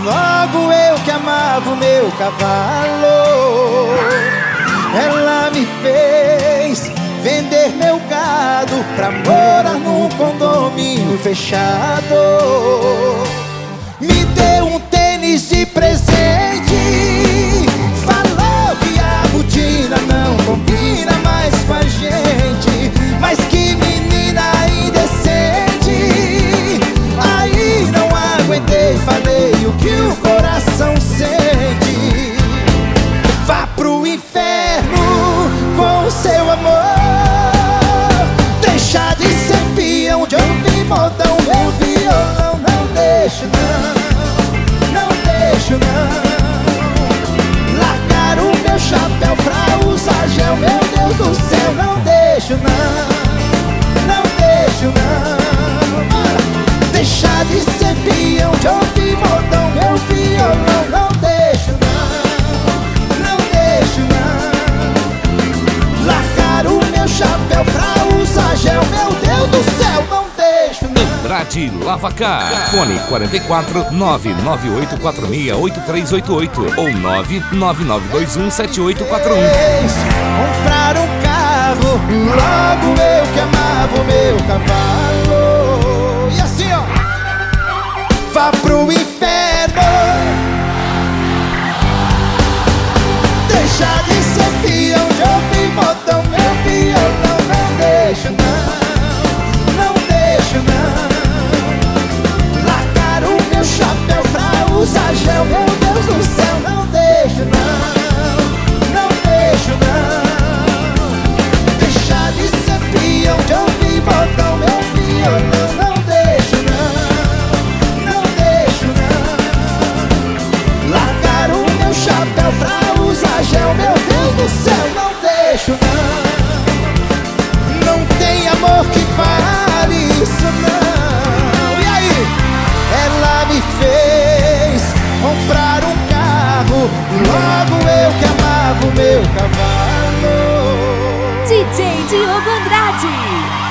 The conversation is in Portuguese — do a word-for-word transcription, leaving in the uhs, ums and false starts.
Logo eu que amava o meu cavalo, ela me fez vender meu gado pra morar num condomínio fechado. Me deu um tênis de presente, falou que a rotina não combina mais com a gente. Mas que menina indecente, aí não aguentei, falei o que o coração sente. Vá pro inferno com o seu amor, deixa de ser peão de ouvir modão. Meu violão não deixo não, não deixo não. Largar o meu chapéu pra usar gel, meu Deus do céu, não deixo não, não deixo não. Deixa de ser peão de ouvir modão, meu violão não deixo não, não deixo não. Largar o meu chapéu pra usar gel, meu Deus do céu, não deixo não. Andrade Lavacar. Fone quatro quatro nove nove oito quatro seis oito três oito oito ou nove nove nove dois um sete oito quatro um. Comprar um carro, logo eu que amava o meu cavalo. E assim ó, vá pro inferno, deixa de ser peão de ouvir modão, meu violão não deixo não, não deixo não. Largar o meu chapéu pra usar gel, meu Deus do céu, não deixo não, não deixo não. Deixa de ser peão de ouvir modão, meu violão não deixo não, não deixo não. Largar o meu chapéu pra usar gel, meu Deus do céu, não deixo não. Não tem amor que vale isso não. E aí? Ela me fez comprar um carro, logo eu que amava o meu cavalo. D J Diogo Andrade.